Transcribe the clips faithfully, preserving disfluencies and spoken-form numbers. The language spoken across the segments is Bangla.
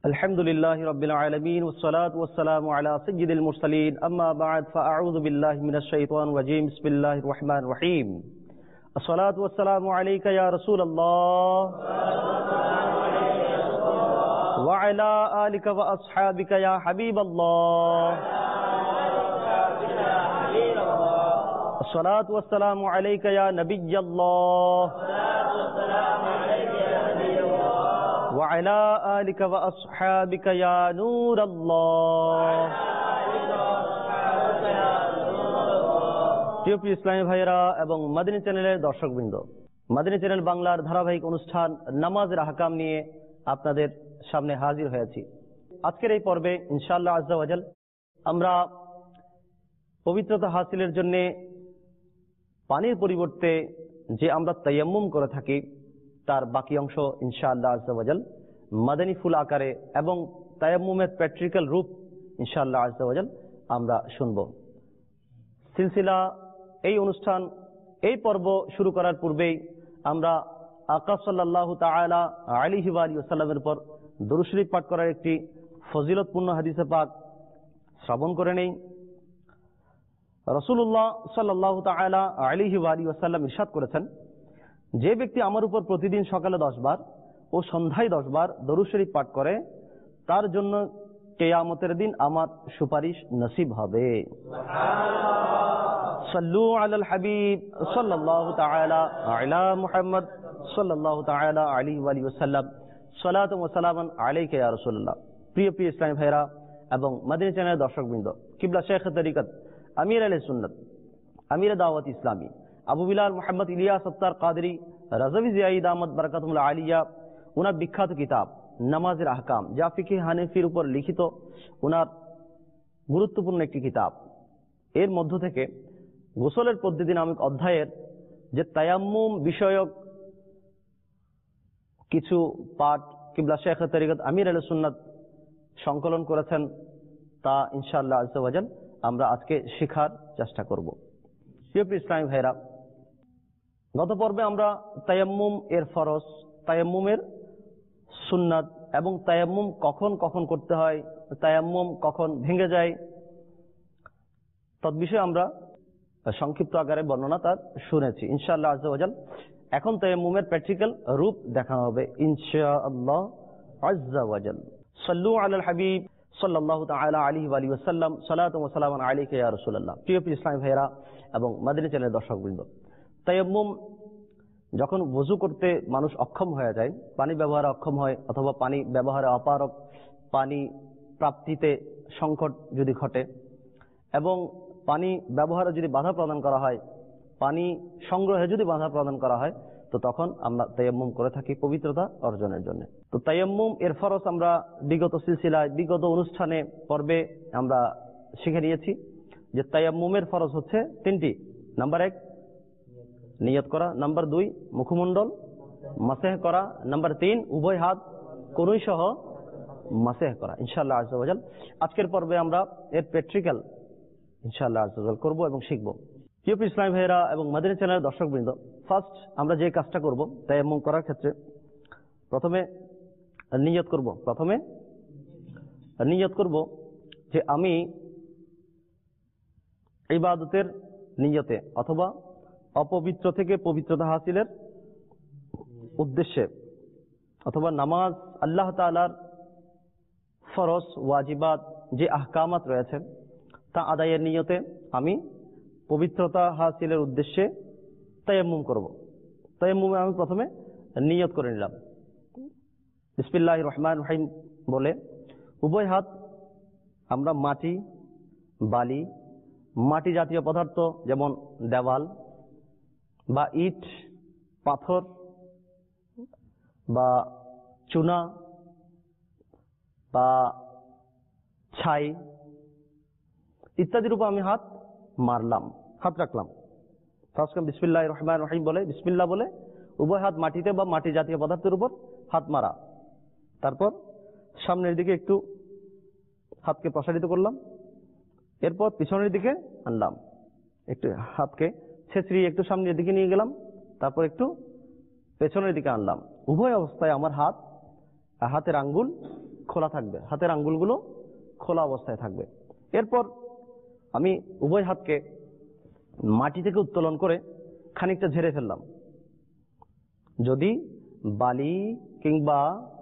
الحمد لله رب العالمين والصلاة والسلام على سيد المرسلين أما بعد فأعوذ بالله من الشيطان الرجيم بسم الله الرحمن الرحيم الصلاة والسلام عليك يا رسول الله وعلى آلك وأصحابك يا حبيب الله الصلاة والسلام عليك يا نبي الله وعلى آلك وأصحابك يا نور الله প্রিয় প্রিয় ইসলামী ভাইরা এবং মাদিনী চ্যানেলের দর্শকবৃন্দ, মাদিনী চ্যানেল বাংলার ধারাবাহিক অনুষ্ঠান নামাজের আহকাম নিয়ে আপনাদের সামনে হাজির হয়েছি। আজকের এই পর্বে ইনশাআল্লাহ আজ্জা ওয়াজাল আমরা পবিত্রতা হাসিলের জন্য পানির পরিবর্তে যে আমরা তায়াম্মুম করে থাকি তার বাকি অংশ ইনশাআল্লাহ আজ্জা ওয়াজাল মাদানী ফুল আকারে এবং তায়াম্মুমের প্র্যাকটিক্যাল রূপ ইনশাআল্লাহ আজ্জা ওয়াজাল আমরা শুনব। সিলসিলা এই অনুষ্ঠান এই পর্ব শুরু করার পূর্বেই আমরা আকা সাল্লাল্লাহু তাআলা আলাইহি ওয়া আলিহি ওয়াসাল্লামের উপর দরুদ শরীফ পাঠ করার একটি ফজিলতপূর্ণ হাদিসে পাক শ্রবণ করে নেই। রাসূলুল্লাহ সাল্লাল্লাহু তাআলা আলাইহি ওয়া আলিহি ওয়াসাল্লাম ইরশাদ করেছেন, যে ব্যক্তি আমার উপর প্রতিদিন সকালে দশ বার ও সন্ধ্যায় দশ বার দরুদ শরীফ পাঠ করে তার জন্য কিয়ামতের দিন আমার সুপারিশ নসিব হবে। সাল্লু আলাল হাবিব সাল্লাল্লাহু তাআলা আলা মুহাম্মদ সাল্লাল্লাহু তাআলা আলাইহি ওয়া আলিহি ওয়াসাল্লাম সালাতু ওয়া সালামান আলাইকা ইয়া রাসূলুল্লাহ। প্রিয় প্রিয় ইসলামী ভাইরা এবং মাদিনী চ্যানেলের দর্শকবৃন্দ, কিবলা শেখ তরিকত আমির আহলে সুন্নাত আমির দাওয়াত ইসলামী আবু বিলাল মুহাম্মদ ইলিয়াস আত্তার কাদরি রাজাভি জিয়াইদ আহমদ বারাকাতুল্লাহ আলিয়া, উনার বিখ্যাত কিতাব নামাজের আহকাম যা ফিকহে হানাফির উপর লিখিত উনার গুরুত্বপূর্ণ একটি কিতাব। এর মধ্য থেকে গোসলের পদ্ধতি নামক অধ্যায়ের যে তায়াম্মুম বিষয়ক কিছু পাঠ কিবলা শেখ তরিকত আমির আহলে সুন্নাত সংকলন করেছেন, তা ইনশাআল্লাহ আজ্জা ওয়াজাল আমরা আজকে শেখার চেষ্টা করব। প্রিয় প্রিয় ইসলামী ভাইরা, গত পর্বে আমরা তায়াম্মুম এর ফরজ, তায়াম্মুমের সুন্নাত এবং তায়াম্মুম কখন কখন করতে হয়, তায়াম্মুম কখন ভেঙে যায় তদ বিষয়ে আমরা সংক্ষিপ্ত আকারে বর্ণনা তার শুনেছি ইনশাআল্লাহ আজ্জা ওয়াজাল। এখন তায়াম্মুমের প্র্যাকটিক্যাল রূপ দেখানো হবে ইনশাআল্লাহ আজ্জা ওয়াজাল। সাল্লু আলাল হাবিব সাল্লাল্লাহু তাআলা আলাইহি ওয়া আলিহি ওয়াসাল্লাম সালাতু ওয়া সালামান আলাইকা ইয়া রাসূলুল্লাহ। প্রিয় প্রিয় ইসলামী ভাইরা এবং মাদিনী চ্যানেলের দর্শকবৃন্দ, তায়াম্মুম যখন ওযু করতে মানুষ অক্ষম হয়ে যায়, পানি ব্যবহারে অক্ষম হয় অথবা পানি ব্যবহারে অপারগ, পানি প্রাপ্তিতে সংকট যদি ঘটে এবং পানি ব্যবহারে যদি বাধা প্রদান করা হয়, পানি সংগ্রহে যদি বাধা প্রদান করা হয়, তো তখন আমরা তায়াম্মুম করে থাকি পবিত্রতা অর্জনের জন্য। তো তায়াম্মুম এর ফরজ আমরা বিগত সিলসিলায় বিগত অনুষ্ঠানে পর্বে আমরা শিখে নিয়েছি যে তায়াম্মুমের ফরজ হচ্ছে তিনটি। নাম্বার এক নিয়ত করা, নাম্বার দুই মুখমণ্ডল মাসেহ করা, নাম্বার তিন উভয় হাত কনুই সহ মাসেহ করা। ইনশাআল্লাহ আজ্জা ওয়াজাল আজকের পর্বে আমরা এর প্র্যাকটিক্যাল ইনশাআল্লাহ আজ্জা ওয়াজাল করব এবং শিখব। প্রিয় ইসলামী ভাইরা এবং মাদিনী চ্যানেলের দর্শকবৃন্দ, ফার্স্ট আমরা যে কাজটা করব তায়াম্মুম করার ক্ষেত্রে প্রথমে নিয়ত করব। প্রথমে নিয়ত করব যে আমি ইবাদতের নিয়তে অথবা অপবিত্র থেকে পবিত্রতা হাসিলের উদ্দেশ্যে অথবা নামাজ আল্লাহ তাআলার ফরজ ওয়াজিবাত যে আহকামাত রয়েছে তা আদায়ের নিয়তে আমি পবিত্রতা হাসিলের উদ্দেশ্যে তায়াম্মুম করব। তায়াম্মুমে আমি প্রথমে নিয়ত করে নিলাম বিসমিল্লাহির রহমানির রহিম বলে উভয় হাত আমরা মাটি, বালি, মাটি জাতীয় পদার্থ যেমন দেওয়াল বা ইট, পাথর বা চুনা বা ছাই ইত্যাদির উপর আমি হাত মারলাম, হাত রাখলাম। ফার্স্ট বিসমিল্লাহির রহমানির রহিম বলে বিসমিল্লাহ বলে উভয় হাত মাটিতে বা মাটি জাতীয় পদার্থের উপর হাত মারা, তারপর সামনের দিকে একটু হাতকে প্রসারিত করলাম, এরপর পিছনের দিকে আনলাম, একটু হাতকে ছেঁচড়িয়ে একটু সামনের দিকে নিয়ে গেলাম, তারপর একটু পেছনের দিকে আনলাম। উভয় অবস্থায় আমার হাত হাতের আঙ্গুল খোলা থাকবে, হাতের আঙ্গুলগুলো খোলা অবস্থায় থাকবে। এরপর আমি উভয় হাতকে মাটি থেকে উত্তোলন করে খানিকটা ঝেড়ে ফেললাম। যদি বালি কিংবা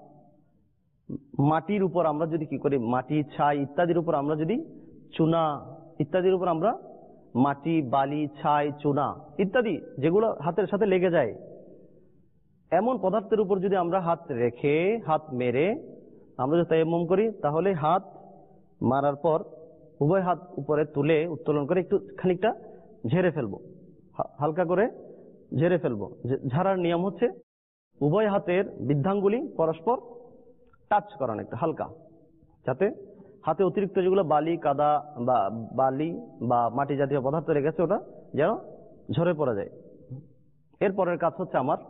মাটির উপর আমরা যদি কি করি, মাটি, ছাই ইত্যাদির উপর আমরা যদি চুনা ইত্যাদির উপর আমরা মাটি, বালি, ছাই, চুনা ইত্যাদি যেগুলো হাতের সাথে লেগে যায়, এমন পদার্থের উপর যদি আমরা হাত রেখে হাত মেরে আমরা যদি তায়াম্মুম করি, তাহলে হাত মারার পর উভয় হাত উপরে তুলে উত্তোলন করে একটু খানিকটা ঝেড়ে ফেলবো, হালকা করে ঝেড়ে ফেলবো। ঝাড়ার নিয়ম হচ্ছে উভয় হাতের বৃদ্ধাঙ্গুলি পরস্পর টাচ করানো একটা হালকা, যাতে হাতে অতিরিক্ত যেগুলো বালি, কাদা বা বালি বা মাটি জাতীয় পদার্থ রেখেছে ওটা যেন ঝরে পড়ে যায়। এরপরের কাজ হচ্ছে আমার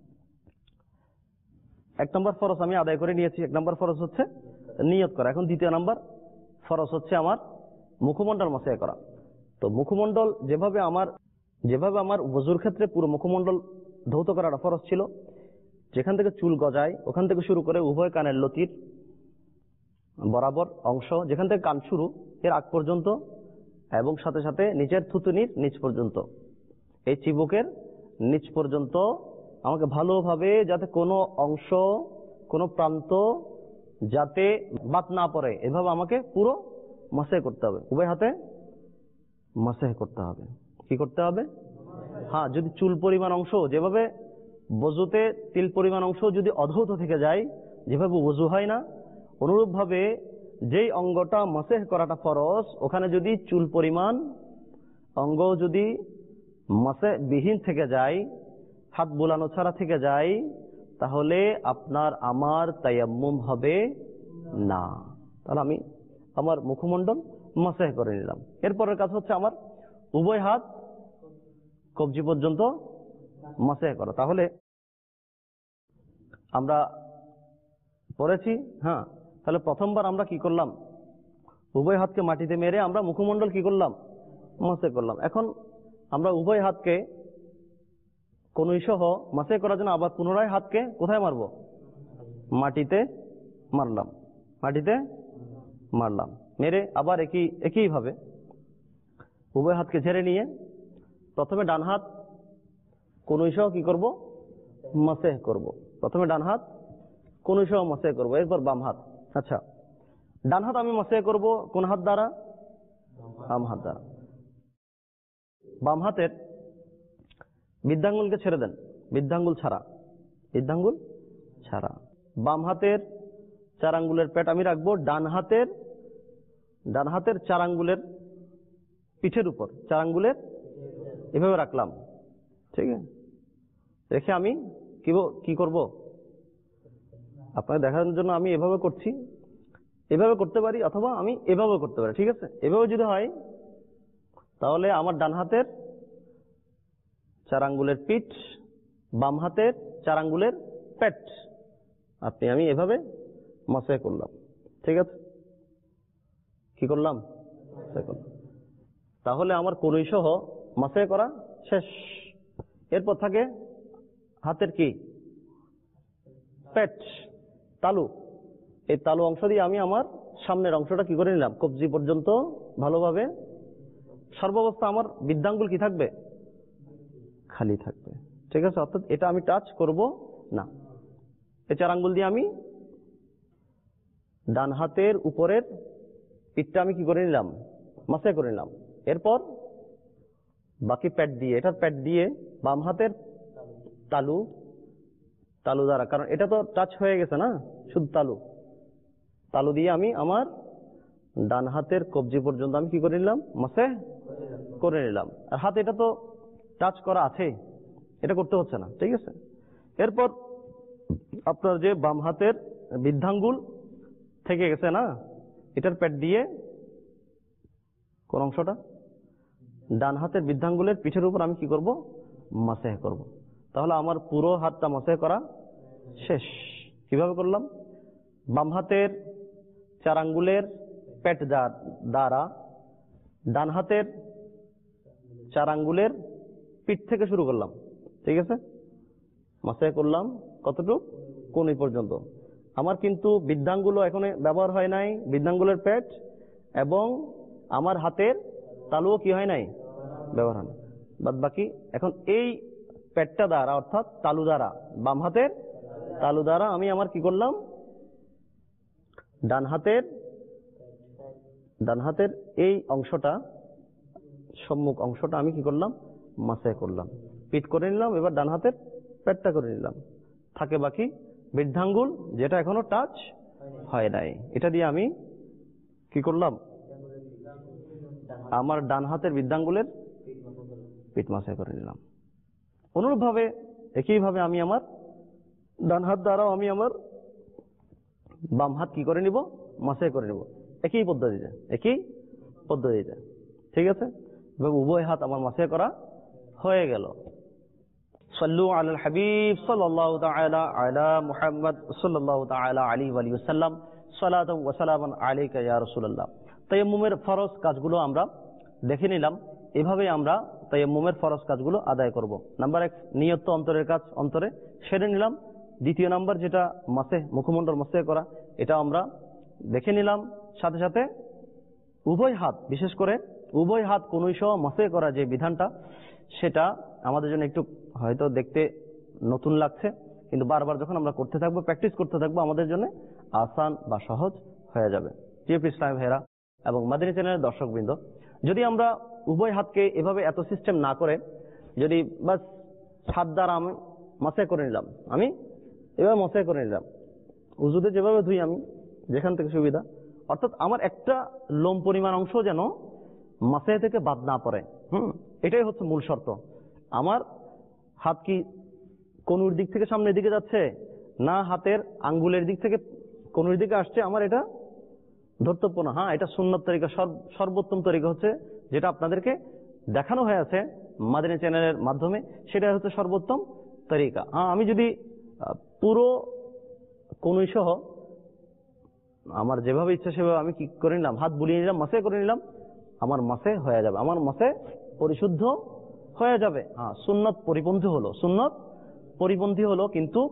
এক নম্বর ফরজ আমি আদায় করে নিয়েছি। এক নম্বর ফরজ হচ্ছে নিয়ত করা। এখন দ্বিতীয় নম্বর ফরজ হচ্ছে আমার মুখমণ্ডল মসাহ করা। তো মুখমণ্ডল যেভাবে আমার যেভাবে আমার ওযুর ক্ষেত্রে পুরো মুখমণ্ডল ধৌত করাটা ফরজ ছিল, যেখান থেকে চুল গজায় ওখান থেকে শুরু করে উভয় কানের লতির বরাবর অংশ, যেখান থেকে কান শুরু এর আগ পর্যন্ত, এবং সাথে সাথে নিচের থুতুনির নিচ পর্যন্ত, এই চিবুকের নিচ পর্যন্ত আমাকে ভালোভাবে যাতে কোনো অংশ কোনো প্রান্ত যাতে বাদ না পড়ে এভাবে আমাকে পুরো মাসাহ করতে হবে। উভয় হাতে মাসাহ করতে হবে। কি করতে হবে? হ্যাঁ, যদি চুল পরিমাণ অংশ, যেভাবে ওযুতে তিল পরিমাণ অংশ যদি অধৌত থেকে যায়, যেভাবে ওযু হয় না, অনুরূপ ভাবে যেই অঙ্গটা মাসাহ করাটা ফরজ, ওখানে যদি চুল পরিমাণ অঙ্গ যদি মাসাহ বিহীন থেকে যায়, হাত বুলানো ছাড়া থেকে যায়, তাহলে আপনার আমার তায়াম্মুম হবে না। তাহলে আমি আমার মুখমণ্ডল মাসাহ করে নিলাম। এরপরের কাজ হচ্ছে আমার উভয় হাত কবজি পর্যন্ত মাসাহ করা। তাহলে আমরা পড়েছি, হ্যাঁ, তাহলে প্রথমবার আমরা কি করলাম, উভয় হাতকে মাটিতে মেরে আমরা মুখমণ্ডল কি করলাম, মাসাহ করলাম। এখন আমরা উভয় হাতকে কনুই সহ মাসাহ করার জন্য আবার পুনরায় হাতকে কোথায় মারবো? মাটিতে মারলাম, মাটিতে মারলাম, মেরে আবার একই একই ভাবে উভয় হাতকে ঝেড়ে নিয়ে প্রথমে ডান হাত কনুই সহ কি করব, মাসাহ করব। প্রথমে ডান হাত কনুই সহ মাসাহ করব, এরপর বাম হাত। আচ্ছা, ডান হাত আমি মাসাহ করব কোন হাত দ্বারা? বাম হাত দ্বারা। বাম হাতের বৃদ্ধাঙ্গুলকে ছেড়ে দেন, বৃদ্ধাঙ্গুল ছাড়া, বৃদ্ধাঙ্গুল ছাড়া। বাম হাতের চার আঙ্গুলের পেট আমি রাখবো ডান হাতের ডান হাতের চার আঙ্গুলের পিঠের উপর, চার আঙ্গুলের এভাবে রাখলাম, ঠিক আছে? রেখে আমি কি কি করব আপনাকে দেখানোর জন্য আমি এভাবে করছি, এভাবে করতে পারি অথবা আমি এভাবে করতে পারি, ঠিক আছে? এভাবে যদি হয় তাহলে আমার ডান হাতের চার আঙ্গুলের পিঠ, বাম হাতের চার আঙ্গুলের পেট আপনি আমি এভাবে মাসাহ করলাম, ঠিক আছে? কি করলাম? তাহলে আমার কনুই সহ মাসাহ করা শেষ। এরপর থাকে হাতের কি পেট, তালু। এই তালু অংশ দিয়ে আমি আমার সামনের অংশটা কি করে নিলাম, কবজি পর্যন্ত ভালোভাবে। সর্বাবস্থা আমার বৃদ্ধাঙ্গুল কি থাকবে, খালি থাকবে, ঠিক আছে? অর্থাৎ এটা আমি টাচ করব না। এই চার আঙ্গুল দিয়ে আমি ডান হাতের উপরের পিঠটা আমি কি করে নিলাম, মাসাহ করে নিলাম। এরপর বাকি প্যাট দিয়ে, এটার প্যাট দিয়ে বাম হাতের তালু তালু দ্বারা, কারণ এটা তো টাচ হয়ে গেছে না, শুধু তালু তালু দিয়ে আমি আমার ডান হাতের কবজি পর্যন্ত আমি কি করে নিলাম, মাসাহ করে নিলাম। আর হাত এটা তো টাচ করা আছে, এটা করতে হচ্ছে না, ঠিক আছে? এরপর আপনার যে বাম হাতের বৃদ্ধাঙ্গুল থেকে গেছে না, এটার প্যাট দিয়ে কোন অংশটা, ডান হাতের বৃদ্ধাঙ্গুলের পিঠের উপর আমি কি করব, মাসাহ করব। তাহলে আমার পুরো হাতটা মাসাহ করা শেষ। কিভাবে করলাম? বাম হাতের চার আঙ্গুলের পেট দ্বারা ডান হাতের চার আঙ্গুলের পিঠ থেকে শুরু করলাম, ঠিক আছে? মাসাহ করলাম কতটুকু, কনুই পর্যন্ত। আমার কিন্তু বৃদ্ধাঙ্গুল এখানে ব্যবহার হয় নাই, বৃদ্ধাঙ্গুলের পেট এবং আমার হাতের তালুও কি হয় নাই, ব্যবহার হয় না। বাদ বাকি এখন এই পেটটা দ্বারা অর্থাৎ তালু দ্বারা, বাম হাতের তালু দ্বারা আমি আমার কি করলাম, ডান হাতের ডান হাতের এই অংশটা, সম্মুখ অংশটা আমি কি করলাম, মাসে করলাম, পিঠ করে নিলাম। এবার ডান হাতের পেটটা করে নিলাম, থাকে বাকি বৃদ্ধাঙ্গুল যেটা এখনো টাচ হয় নাই। এটা দিয়ে আমি কি করলাম, আমার ডান হাতের বৃদ্ধাঙ্গুলের পিঠ মাসে করে নিলাম। অনুরূপভাবে একইভাবে আমি আমার ডান হাত দ্বারাও আমি আমার বাম হাত কি করে নিব, মাসে করে নিব। একই পদ্ধতিতে একই পদ্ধতিতে ঠিক আছে। এবং উভয় হাত আমার মাসে করা হয়ে গেল। সাল্লু আলাল হাবিব সাল্লাল্লাহু তাআলা আলা মুহাম্মদ সাল্লাল্লাহু তাআলা আলাইহি ওয়া সাল্লাম সালাতু ওয়া সালামান আলাইকা ইয়া রাসূলুল্লাহ। তায়াম্মুমের ফরজ কাজগুলো আমরা দেখে নিলাম। এভাবে আমরা তায়াম্মুমের ফরজ কাজগুলো আদায় করব। নাম্বার এক, নিয়ত অন্তরের কাজ অন্তরে সেরে নিলাম। দ্বিতীয় নাম্বার যেটা মাসে, মুখমণ্ডল মাসে করা, এটা আমরা দেখে নিলাম। সাথে সাথে উভয় হাত, বিশেষ করে উভয় হাত কনুই সহ মাসে করা যে বিধানটা, সেটা আমাদের জন্য একটু হয়তো দেখতে নতুন লাগছে, কিন্তু বারবার যখন আমরা করতে থাকবো, প্র্যাকটিস করতে থাকবো, আমাদের জন্য আসান বা সহজ হয়ে যাবে। টিএপি ইসলাম ভাইরা এবং মাদানী চ্যানেলের দর্শকবৃন্দ, যদি আমরা উভয় হাতকে এভাবে এত সিস্টেম না করে, যদি বাস হাত দ্বারা আমি মাসে করে নিলাম, আমি এভাবে মাসে করে নিলাম, উজুতে যেভাবে ধুই আমি, যেখান থেকে সুবিধা, অর্থাৎ আমার একটা লোম পরিমাণ অংশ যেন মাসে থেকে বাদ না পড়ে। হুম এটাই হচ্ছে মূল শর্ত। আমার হাত কি কনুর দিক থেকে সামনের দিকে যাচ্ছে, না হাতের আঙ্গুলের দিক থেকে কনুর দিকে আসছে, আমার এটা ধর্তব্য না। হ্যাঁ, এটা সুন্নত তরিকা, সর্বোত্তম তরিকা হচ্ছে যেটা আপনাদেরকে দেখানো হয়ে আছে মাদানী চ্যানেলের মাধ্যমে, সেটা হচ্ছে সর্বোত্তম তরিকা। হ্যাঁ, আমি যদি পুরো কনুই সহ আমার যেভাবে ইচ্ছা সেভাবে আমি কি করে নিলাম, হাত বুলিয়ে নিলাম, মাসে করে নিলাম, আমার মাসে হয়ে যাবে, আমার মাসে পরিশুদ্ধ হয়ে যাবে। হ্যাঁ, সুন্নত পরিপন্থী হলো, সুন্নত পরিপন্থী হলো, কিন্তু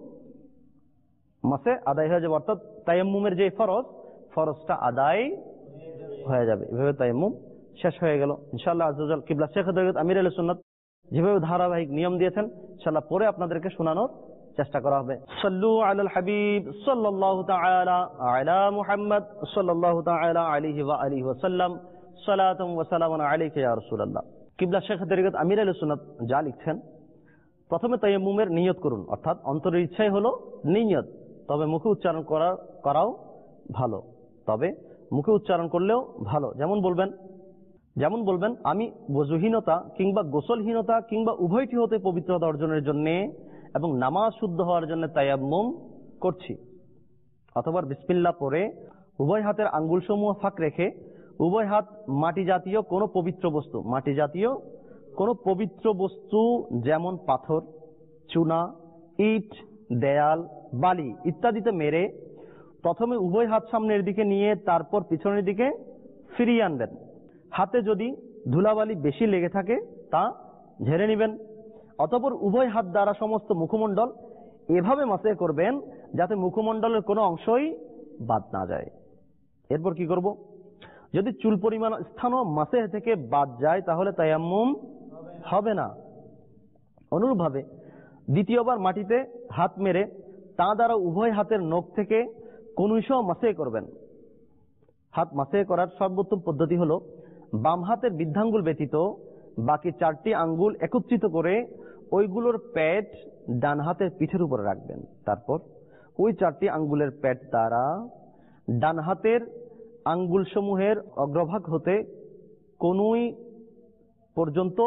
মাসে আদায় হয়ে যাবে। অর্থাৎ তায়াম্মুমের যে ফরজ, ফরজটা আদায় হয়ে যাবে। এভাবে তায়াম্মুম শেষ হয়ে গেল ইনশাআল্লাহ। আযওয়াজাল কিবলা শেখ আমির আহলে সুন্নাত যেভাবে ধারাবাহিক নিয়ম দিয়েছেন, ইনশাআল্লাহ পরে আপনাদেরকে শোনানোর চেষ্টা করা হবে। সাল্লু আলাল হাবিব সাল্লাল্লাহু তাআলা আলা মুহাম্মদ সাল্লাল্লাহু তাআলা আলাইহি ওয়া আলিহি ওয়া সাল্লাম সালাতুন ওয়া সালামান আলাইকা ইয়া রাসূলুল্লাহ। কিবলা শেখ আমির আহলে সুন্নাত যা লিখছেন, প্রথমে তায়াম্মুমের নিয়ত করুন, অর্থাৎ অন্তরের ইচ্ছাই হলো নিয়ত, তবে মুখে উচ্চারণ করা করাও ভালো, তবে মুখে উচ্চারণ করলেও ভালো। যেমন বলবেন যেমন বলবেন আমি ওযুহীনতা কিংবা গোসলহীনতা কিংবা উভয়টি হতে পবিত্রতা অর্জনের জন্য এবং নামাজ শুদ্ধ হওয়ার জন্য তায়াম্মুম করছি। অথবা বিসমিল্লাহ পড়ে উভয় হাতের আঙ্গুলসমূহ ফাঁক রেখে উভয় হাত মাটি জাতীয় কোনো পবিত্র বস্তু মাটি জাতীয় কোনো পবিত্র বস্তু যেমন পাথর, চুনা, ইট, দেয়াল, বালি ইত্যাদিতে মেরে প্রথমে উভয় হাত সামনের দিকে নিয়ে তারপর পিছনের দিকে ফিরিয়ে আনবেন। হাতে যদি ধুলাবালি বেশি লেগে থাকে তা ঝেড়ে নেবেন। অতঃপর উভয় হাত দ্বারা সমস্ত মুখমণ্ডল এভাবে মাসে করবেন যাতে মুখমণ্ডলের কোনো অংশই বাদ না যায়। এরপর কি করব, যদি চুল পরিমাণ স্থানও মাসে থেকে বাদ যায় তাহলে তায়াম্মুম হবে না। অনুরূপভাবে দ্বিতীয়বার মাটিতে হাত মেরে তা দ্বারা উভয় হাতের নখ থেকে কনুইসহ মাসে করবেন। হাত মাসে করার সর্বোত্তম পদ্ধতি হলো বাম হাতের বৃদ্ধাঙ্গুল ব্যতীত বাকি চারটি আঙ্গুল একত্রিত করে ওইগুলোর প্যাট ডান হাতের পিঠের উপরে রাখবেন। তারপর ওই চারটি আঙ্গুলের প্যাট দ্বারা ডান হাতের আঙ্গুল সমূহের অগ্রভাগ হতে কনুই পর্যন্ত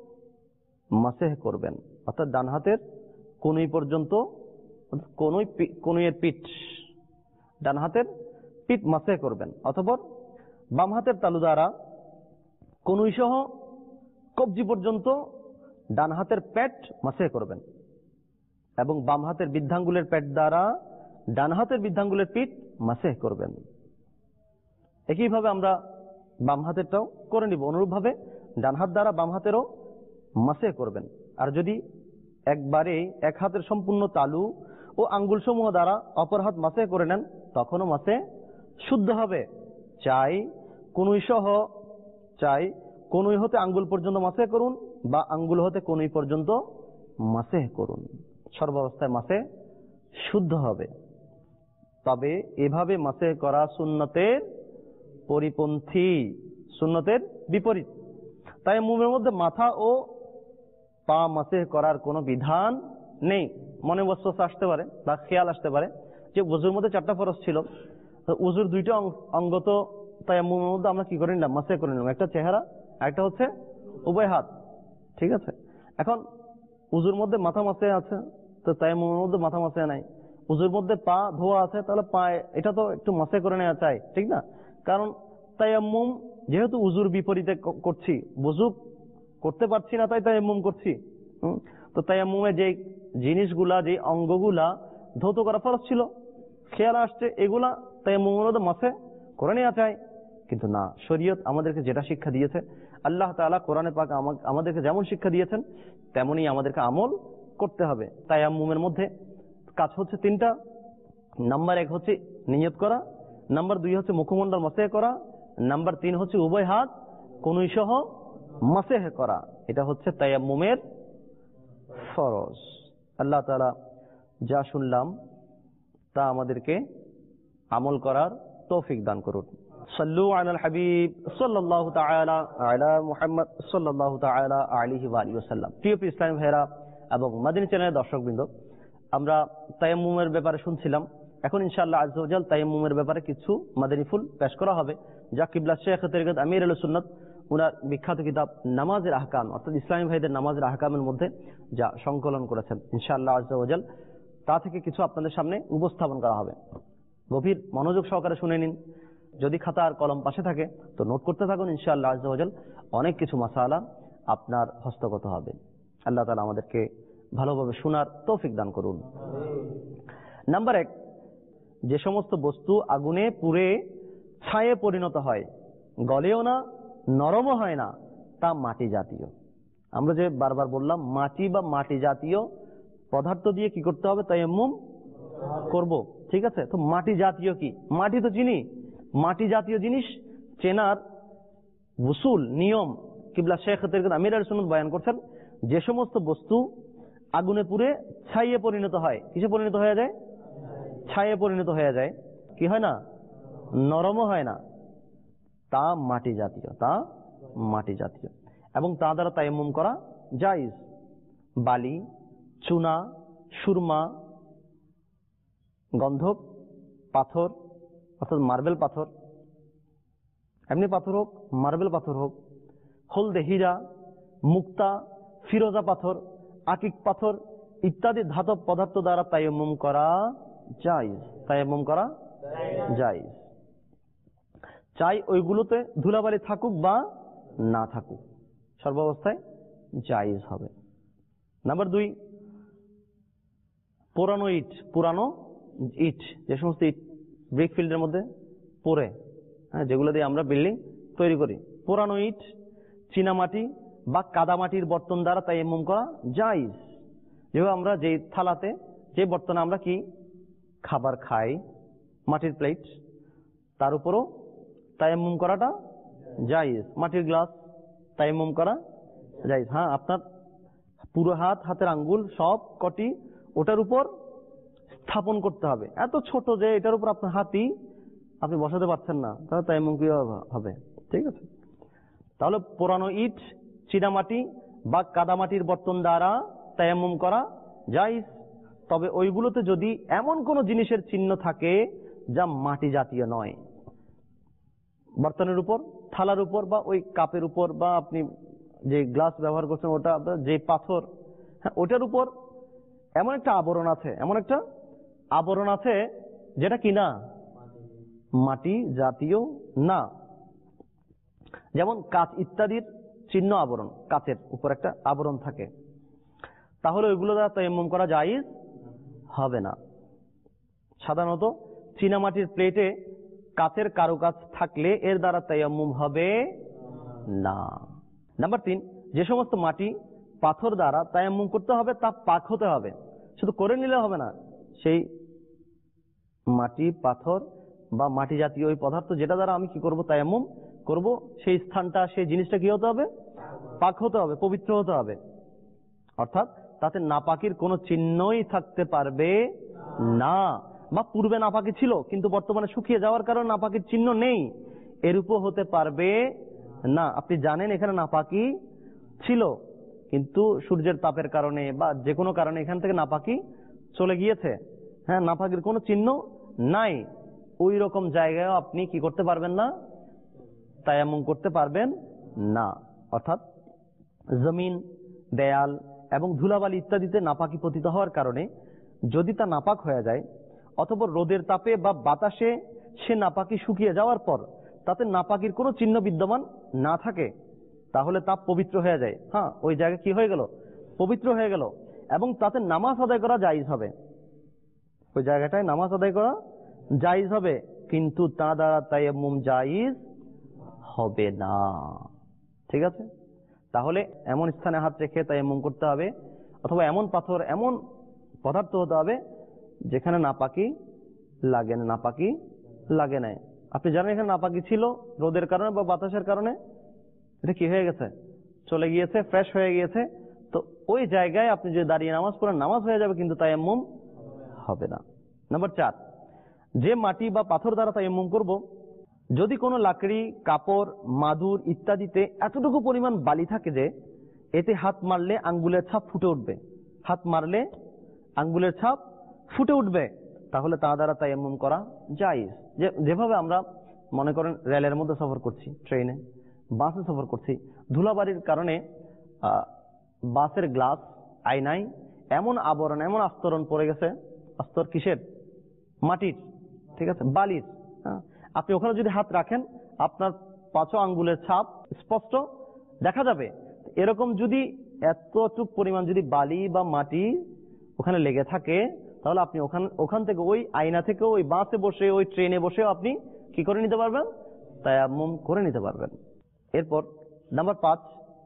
মাসেহ করবেন। অর্থাৎ ডান হাতের কনুই পর্যন্ত, কনুই কনুইয়ের পিঠ, ডান হাতের পিঠ মাসেহ করবেন। অথবা বাম হাতের তালু দ্বারা কনুই সহ কবজি পর্যন্ত ডান হাতের পেট মাসেহ করবেন এবং বাম হাতের বৃদ্ধাঙ্গুলের পেট দ্বারা ডান হাতের বৃদ্ধাঙ্গুলের পিঠ মাসেহ করবেন। একইভাবে আমরা বাম হাতেরটাও করে নিব। অনুরূপভাবে ডান হাত দ্বারা বাম হাতেরও মাসেহ করবেন। আর যদি একবারে এক হাতের সম্পূর্ণ তালু ও আঙ্গুল সমূহ দ্বারা অপর হাত মাসে করে নেন, তখনও মাসে শুদ্ধ হবে। চাই কনুই সহ, চাই কনুই হতে আঙ্গুল পর্যন্ত মাসে করুন বা আঙ্গুল হতে কনুই পর্যন্ত মাসে করুন, সর্বাবস্থায় মাসে শুদ্ধ হবে। তবে এভাবে মাসে করা সুন্নতের পরিপন্থী, সুন্নতের বিপরীত। তাই মুমের মধ্যে মাথা ও পা মাসে করার কোনো বিধান নেই। মনে ওয়াসওয়াসা আসতে পারে বা খেয়াল আসতে পারে যে ওযুর মধ্যে চারটা ফরজ ছিল, ওযুর দুইটা অঙ্গ তো তায়াম্মুমের মধ্যে আমরা কি করে নিলাম, মাসে করে নিলাম। একটা চেহারা, একটা হচ্ছে উভয় হাত, ঠিক আছে। এখন ওযুর মধ্যে মাথা মাসে আছে, তো তায়াম্মুমের মধ্যে মাথা মাসে নাই। ওযুর মধ্যে পা ধোয়া আছে, তাহলে পা এটা তো একটু মাসে করে নেওয়া চাই, ঠিক না? কারণ তায়াম্মুম যেহেতু ওযুর বিপরীতে করছি, ওযু করতে পারছি না তাই তায়াম্মুম করছি। তো তায়াম্মুমে যে জিনিসগুলা, যে অঙ্গগুলা ধৌত করা ফরজ ছিল, খেয়াল আসছে এগুলা তায়াম্মুমের মধ্যে মাসে করে নেওয়া চাই। কিন্তু না, শরীয়ত আমাদেরকে যেটা শিক্ষা দিয়েছে, আল্লাহ তাআলা কোরআনে পাক আমাদেরকে যেমন শিক্ষা দিয়েছেন তেমনি আমাদেরকে আমল করতে হবে। তায়াম্মুমের মধ্যে কাজ হচ্ছে তিনটা। নাম্বার এক হচ্ছে নিয়ত করা, নাম্বার দুই হচ্ছে মুখমণ্ডল মাসেহ করা, নাম্বার তিন হচ্ছে উভয় হাত কনুই সহ মাসেহ করা। এটা হচ্ছে তায়াম্মুমের ফরজ। আল্লাহ তাআলা যা শুনলাম তা আমাদেরকে আমল করার তৌফিক দান করুন। সাল্লু আলাল হাবিব সাল্লাল্লাহু তাআলা আলা মুহাম্মদ সাল্লাল্লাহু তাআলা আলাইহি ওয়া আলিহি ওয়াসাল্লাম। প্রিয় ইসলামী ভাইরা এবং মাদানী চ্যানেলের দর্শকবৃন্দ, আমরা তায়াম্মুমের ব্যাপারে শুনছিলাম। এখন ইনশাআল্লাহ আজ্জা ওয়া জাল তায়াম্মুমের ব্যাপারে কিছু মাদানী ফুল পেশ করা হবে, যা কিবলা শেখ তরিকত আমির আহলে সুন্নাত উনার বিখ্যাত কিতাব নামাজের আহকাম, অর্থাৎ ইসলামী ভাইদের নামাজের আহকামের মধ্যে যা সংকলন করেছেন, ইনশাআল্লাহ আজ্জা ওয়া জাল তা থেকে কিছু আপনাদের সামনে উপস্থাপন করা হবে। গভীর মনোযোগ সহকারে শুনে নিন। যদি খাতা আর কলম পাশে থাকে তো নোট করতে থাকুন, ইনশাআল্লাহ আজ্জা ওয়া জাল অনেক কিছু মাসালা আপনার হস্তগত হবে। আল্লাহ তাআলা আমাদেরকে ভালোভাবে শোনার তৌফিক দান করুন। নাম্বার এক, যে সমস্ত বস্তু আগুনে পুড়ে ছায়ে পরিণত হয়, গলেও না নরমও হয় না, তা মাটি জাতীয়। আমরা যে বারবার বললাম মাটি বা মাটি জাতীয় পদার্থ দিয়ে কি করতে হবে, তায়াম্মুম করব, ঠিক আছে। তো মাটি জাতীয় কি? মাটি তো চিনি, মাটি জাতীয় জিনিস চেনার উসুল নিয়ম কিবলা শেখ তরিকত আমির আহলে সুন্নাত বয়ান করছেন। যে সমস্ত বস্তু আগুনে পুড়ে ছাইয়ে পরিণত হয়, কিসে পরিণত হয়ে যায়? ছাইয়ে পরিণত হয়ে যায়, কি হয় না, নরমও হয় না, তা মাটি জাতীয়, তা মাটি জাতীয় এবং তা দ্বারা তায়াম্মুম করা জায়েজ। বালি, চুনা, সুরমা, গন্ধক, পাথর অর্থাৎ মার্বেল পাথর, এমনি পাথর হোক, মার্বেল পাথর হোক, হলদে হীরা, মুক্তা, ফিরোজা পাথর, আকিক পাথর ইত্যাদি ধাতব পদার্থ দ্বারা তায়াম্মুম করা জায়েজ, তায়াম্মুম করা জায়েজ। চাই ওইগুলোতে ধুলাবালি থাকুক বা না থাকুক, সর্বাবস্থায় জায়েজ হবে। নাম্বার দুই, পুরানো ইট, পুরানো ইট, যে সমস্ত ইট ব্রিক ফিল্ডের মধ্যে পড়ে, হ্যাঁ, যেগুলো দিয়ে আমরা বিল্ডিং তৈরি করি, পুরানো ইট, চীনামাটি বা কাদামাটির বর্তন দ্বারা তায়াম্মুম করা জায়েজ। যেভাবে আমরা যে থালাতে, যে বর্তনে আমরা কি খাবার খাই, মাটির প্লেট, তার উপরও তায়াম্মুম করাটা জায়েজ। মাটির গ্লাস তায়াম্মুম করা জায়েজ। হ্যাঁ, আপনার পুরো হাত, হাতের আঙ্গুল সব কটি ওটার উপর স্থাপন করতে হবে। এত ছোট যে এটার উপর আপনার হাতই আপনি বসাতে পারছেন না, তাহলে তায়াম্মুম কি হবে? ঠিক আছে। তাহলে পুরানো ইট, চীনামাটি বা কাদামাটির বর্তন দ্বারা তায়াম্মুম করা জায়েজ। তবে ওইগুলোতে যদি এমন কোন জিনিসের চিহ্ন থাকে যা মাটি জাতীয় নয়, বর্তনের উপর, থালার উপর বা ওই কাপের উপর বা আপনি যে গ্লাস ব্যবহার করছেন ওটা, যে পাথর, হ্যাঁ, ওটার উপর এমন একটা আবরণ আছে, এমন একটা আবরণ আছে যেটা কি না মাটি জাতীয় না। যেমন কাঁচ ইত্যাদির চিহ্ন আবরণ, কাঁচের উপর একটা আবরণ থাকে, তাহলে ওইগুলো দ্বারা তায়াম্মুম করা জায়েজ হবে না। সাধারণত চীনামাটির প্লেটে কাচের কারুকাজ থাকলে এর দ্বারা তায়াম্মুম হবে না। নাম্বার তিন, যে সমস্ত মাটি পাথর দ্বারা তায়াম্মুম করতে হবে তা পাক হতে হবে, শুধু করে নিলে হবে না, সেই মাটি, পাথর বা মাটি জাতীয় ওই পদার্থ যেটা দ্বারা আমি কি করব, তায়াম্মুম করব, সেই স্থানটা, সেই জিনিসটা কি হতে হবে, পাক হতে হবে, পবিত্র হতে হবে। অর্থাৎ তাতে নাপাকির কোনো চিহ্নই থাকতে পারবে না, বা পূর্বে নাপাকি ছিল কিন্তু বর্তমানে শুকিয়ে যাওয়ার কারণে নাপাকির চিহ্ন নেই, এরূপও হতে পারবে না। আপনি জানেন এখানে নাপাকি ছিল, কিন্তু সূর্যের তাপের কারণে বা যে কোনো কারণে এখান থেকে নাপাকি চলে গিয়েছে, হ্যাঁ, নাপাকির কোনো চিহ্ন নাই, ওই রকম জায়গায় আপনি কি করতে পারবেন না, তায়াম্মুম করতে পারবেন না। অর্থাৎ জমিন, দেয়াল এবং ধুলাবালি ইত্যাদিতে নাপাকি পতিত হওয়ার কারণে যদি তা নাপাক হয়ে যায়, অথবা রোদের তাপে বা বাতাসে সে নাপাকি শুকিয়ে যাওয়ার পর তাতে নাপাকির কোনো চিহ্ন বিদ্যমান না থাকে, তাহলে তা পবিত্র হয়ে যায়। হ্যাঁ, ওই জায়গা কি হয়ে গেল, পবিত্র হয়ে গেল, এবং তাতে নামাজ আদায় করা জায়েজ হবে, ওই জায়গাটায় নামাজ আদায় করা জায়েজ হবে, কিন্তু তা দ্বারা তায়াম্মুম জায়েজ হবে না। ঠিক আছে, তাহলে এমন স্থানে হাত রেখে তায়াম্মুম করতে হবে, অথবা এমন পাথর, এমন পদার্থ হতে হবে যেখানে নাপাকি লাগে না, নাপাকি লাগে নাই। আপনি জানেন এখানে নাপাকি ছিল, রোদের কারণে বা বাতাসের কারণে এটা কি হয়ে গেছে, চলে গিয়েছে, ফ্রেশ হয়ে গিয়েছে, তো ওই জায়গায় আপনি যদি দাঁড়িয়ে নামাজ পড়েন নামাজ হয়ে যাবে, কিন্তু তায়াম্মুম হবে না। নাম্বার চার, যে মাটি বা পাথর দ্বারা তায়াম্মুম করব, যদি কোনো লাকড়ি, কাপড়, মাদুর ইত্যাদিতে এতটুকু পরিমাণ বালি থাকে যে এতে হাত মারলে আঙ্গুলের ছাপ ফুটে উঠবে, হাত মারলে আঙ্গুলের ছাপ ফুটে উঠবে, তাহলে তা দ্বারা তায়াম্মুম করা জায়েজ। যে যেভাবে আমরা মনে করেন রেলের মধ্যে সফর করছি, ট্রেনে, বাসে সফর করছি, ধুলাবাড়ির কারণে বাসের গ্লাস, আয়নায় এমন আবরণ, এমন আস্তরণ পড়ে গেছে, আস্তর কিসের, মাটির, ঠিক আছে, বালির, হ্যাঁ, আপনি ওখানে যদি হাত রাখেন আপনার পাঁচ আঙ্গুলের ছাপ স্পষ্ট দেখা যাবে। এরকম যদি এতটুক পরিমাণ যদি বালি বা মাটি ওখানে লেগে থাকে, তাহলে আপনি ওখান ওখান থেকে ওই আয়না থেকে ওই বাসে বসে, ওই ট্রেনে বসেও আপনি কি করে নিতে পারবেন, তায়াম্মুম করে নিতে পারবেন। এরপর নাম্বার পাঁচ,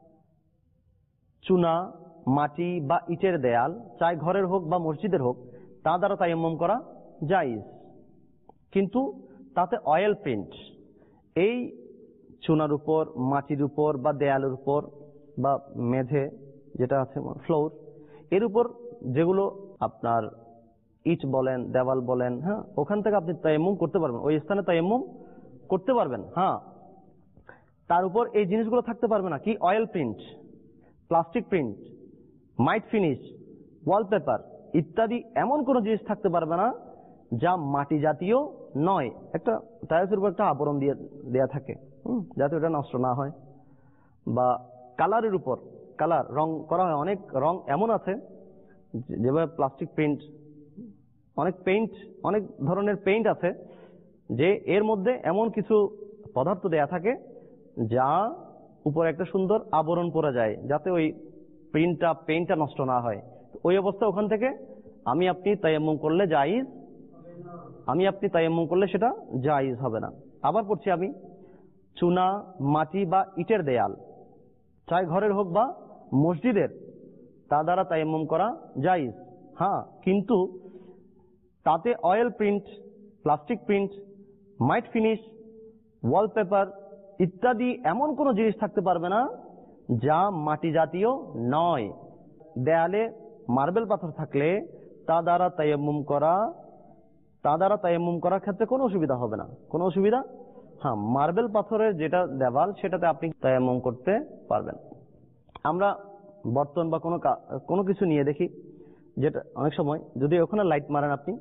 চুনা, মাটি বা ইটের দেয়াল, চাই ঘরের হোক বা মসজিদের হোক, তা দ্বারা তায়াম্মুম করা জায়েজ, কিন্তু তাতে অয়েল পেইন্ট, এই চুনার উপর, মাটির উপর বা দেয়ালের উপর বা মেঝে যেটা আছে ফ্লোর, এর উপর যেগুলো আপনার ইট বলেন, দেওয়াল বলেন, হ্যাঁ, ওখান থেকে আপনি তায়াম্মুম করতে পারবেন, ওই স্থানে তায়াম্মুম করতে পারবেন। হ্যাঁ, তার উপর এই জিনিসগুলো থাকতে পারবে না, কি, oil print, plastic print, matt finish, wallpaper ইত্যাদি এমন কোন জিনিস থাকতে পারবে না যা মাটি জাতীয় নয়। একটা টাইলসের উপর একটা আবরণ দিয়ে দেয়া থাকে, হুম, যাতে ওটা নষ্ট না হয়। বা কালারের উপর, কালার রং করা হয়, অনেক রং এমন আছে যেভাবে প্লাস্টিক পেইন্ট, অনেক পেইন্ট, অনেক ধরনের পেইন্ট আছে যে এর মধ্যে এমন কিছু পদার্থ দেয়া থাকে যা উপরে একটা সুন্দর আবরণ পড়ে যায়, যাতে ওই প্রিন্টটা, পেইন্টটা নষ্ট না হয়। ওই অবস্থা ওখান থেকে আমি আপনি তায়াম্মুম করলে জায়েজ, আমি আপনি তায়াম্মুম করলে সেটা জায়েজ হবে না। আবার পড়ছি আমি, চুনা, মাটি বা ইটের দেয়াল, চাই ঘরের হোক বা মসজিদের, তা দ্বারা তায়াম্মুম করা জায়েজ। হ্যাঁ, কিন্তু তাতে oil print, plastic print, matt finish, wallpaper ইত্যাদি এমন কোন জিনিস থাকতে পারবে না যা মাটি জাতীয় নয়। দেয়ালে মার্বেল পাথর থাকলে তা দ্বারা তায়াম্মুম করা, তা দ্বারা তায়াম্মুম করার ক্ষেত্রে কোনো অসুবিধা হবে না, কোনো অসুবিধা। হ্যাঁ, মার্বেল পাথরের যেটা দেওয়াল সেটাতে আপনি তায়াম্মুম করতে পারবেন। আমরা বর্তন বা কোনো কোনো কিছু নিয়ে দেখি, যেটা অনেক সময় যদি ওখানে লাইট মারেন, আপনি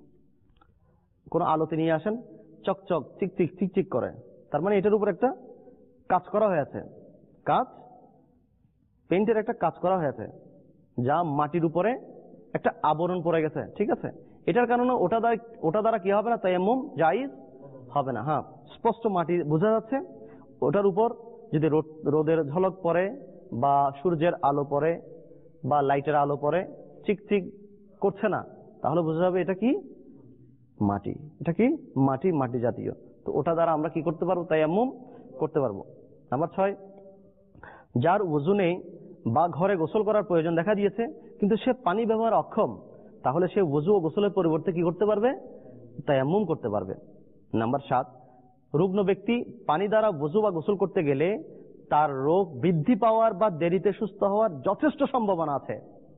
কোনো আলোতে নিয়ে আসেন, চকচক চিকচিক চিকচিক করে, তার মানে এটার উপর একটা কাজ করা হয়েছে, কাজ, পেইন্টের একটা কাজ করা হয়েছে, যা মাটির উপরে একটা আবরণ পড়ে গেছে। ঠিক আছে, এটার কারণে ওটা দ্বারা ওটা দ্বারা কি হবে না, তায়াম্মুম জায়েজ হবে না। হ্যাঁ, স্পষ্ট মাটি বোঝা যাচ্ছে, ওটার উপর যদি রোদের ঝলক পড়ে বা সূর্যের আলো পড়ে বা লাইটের আলো পড়ে, চিকচিক করছে না, তাহলে বোঝা যাবে এটা কি, মাটি, এটা কি মাটি, মাটি জাতীয়। তো ওটা দ্বারা আমরা কি করতে পারবো, তায়াম্মুম করতে পারবো। নাম্বার ছয়, যার ওযু নেই বা ঘরে গোসল করার প্রয়োজন দেখা দিয়েছে কিন্তু সে পানি ব্যবহার অক্ষম, তাহলে সে ওযু ও গোসলের পরিবর্তে কি করতে পারবে? তায়াম্মুম করতে পারবে। নাম্বার সাত, রুগ্ন ব্যক্তি পানি দ্বারা ওযু বা গোসল করতে গেলে তার রোগ বৃদ্ধি পাওয়ার বা দেরিতে সুস্থ হওয়ার যথেষ্ট সম্ভাবনা আছে,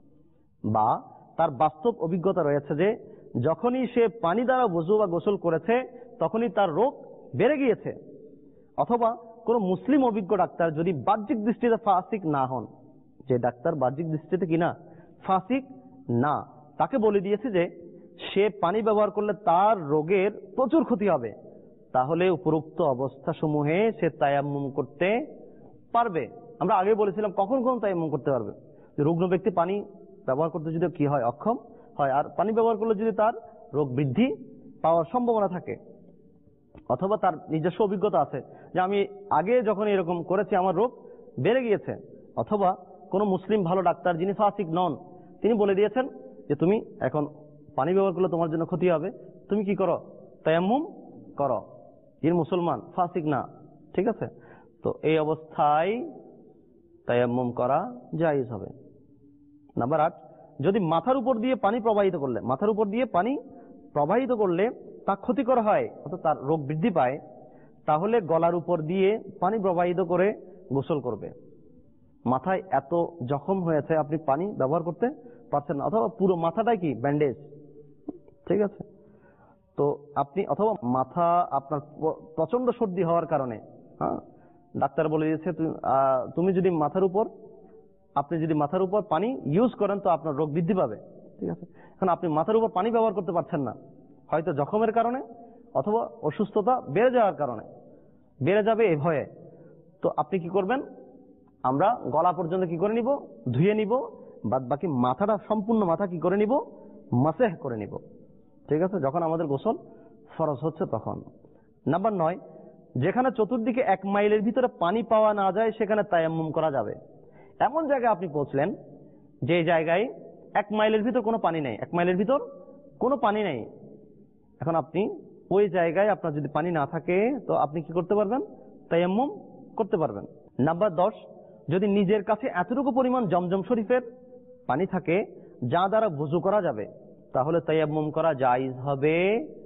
বা তার বাস্তব অভিজ্ঞতা রয়েছে যে যখনই সে পানি দ্বারা ওযু বা গোসল করেছে তখনই তার রোগ বেড়ে গিয়েছে। অথবা কোন মুসলিম অভিজ্ঞ ডাক্তার যদি বাহ্যিক দৃষ্টিতে ফাসিক না হন, যে ডাক্তার বাহ্যিক দৃষ্টিতে কিনা ফাসিক না, তাকে বলে দিয়েছে যে সে পানি ব্যবহার করলে তার রোগের প্রচুর ক্ষতি হবে, তাহলে উপরোক্ত অবস্থা সমূহে সে তায়াম্মুম করতে পারবে। আমরা আগে বলেছিলাম কখন কখন তায়াম্মুম করতে পারবে। রুগ্ন ব্যক্তি পানি ব্যবহার করতে যদি কি হয়, অক্ষম হয়, আর পানি ব্যবহার করলে যদি তার রোগ বৃদ্ধি পাওয়ার সম্ভাবনা থাকে, অথবা তার নিজস্ব অভিজ্ঞতা আছে যে আমি আগে যখন এরকম করেছি আমার রোগ বেড়ে গিয়েছে, অথবা কোন মুসলিম ভালো ডাক্তার যিনি ফাসিক নন তিনি বলে দিয়েছেন যে তুমি এখন পানি ব্যবহার করলে তোমার জন্য ক্ষতি হবে, তুমি কি করো? তায়াম্মুম করো। যিনি মুসলমান, ফাসিক না, ঠিক আছে? তো এই অবস্থায় তায়াম্মুম করা জায়েজ হবে। নাম্বার আট, যদি মাথার উপর দিয়ে পানি প্রবাহিত করলে মাথার উপর দিয়ে পানি প্রবাহিত করলে তা ক্ষতিকর হয়, অর্থাৎ তার রোগ বৃদ্ধি পায়, তাহলে গলার উপর দিয়ে পানি প্রবাহিত করে গোসল করবে। মাথায় এত জখম হয়েছে আপনি পানি ব্যবহার করতে পারছেন না, অথবা পুরো মাথাটাই কি ব্যান্ডেজ, ঠিক আছে? তো আপনি, অথবা মাথা আপনার প্রচন্ড সর্দি হওয়ার কারণে, হ্যাঁ, ডাক্তার বলে দিয়েছে তুমি যদি মাথার উপর আপনি যদি মাথার উপর পানি ইউজ করেন তো আপনার রোগ বৃদ্ধি পাবে, ঠিক আছে? এখন আপনি মাথার উপর পানি ব্যবহার করতে পারছেন না, হয়তো জখমের কারণে অথবা অসুস্থতা বেড়ে যাওয়ার কারণে, বেড়ে যাবে এই ভয়ে। তো আপনি কি করবেন? আমরা গলা পর্যন্ত কি করে নিব? ধুয়ে নিব, বাদ বাকি মাথাটা, সম্পূর্ণ মাথা কি করে নিব? মাসেহ করে নিব, ঠিক আছে? যখন আমাদের গোসল ফরজ হচ্ছে তখন। নাম্বার নয়, যেখানে চতুর্দিকে এক মাইলের ভিতরে পানি পাওয়া না যায় সেখানে তায়াম্মুম করা যাবে। এমন জায়গায় আপনি পৌঁছলেন যে জায়গায় এক মাইলের ভিতর কোনো পানি নেই, এক মাইলের ভিতর কোনো পানি নেই, এখন আপনি ওই জায়গায় আপনার যদি পানি না থাকে তো আপনি কি করতে পারবেন? তায়াম্মুম করতে পারবেন। নাম্বার দশ, যদি নিজের কাছে এতটুকু পরিমাণ জমজম শরীফের পানি থাকে যা দ্বারা ওযু করা যাবে, তাহলে তায়াম্মুম করা জায়েজ হবে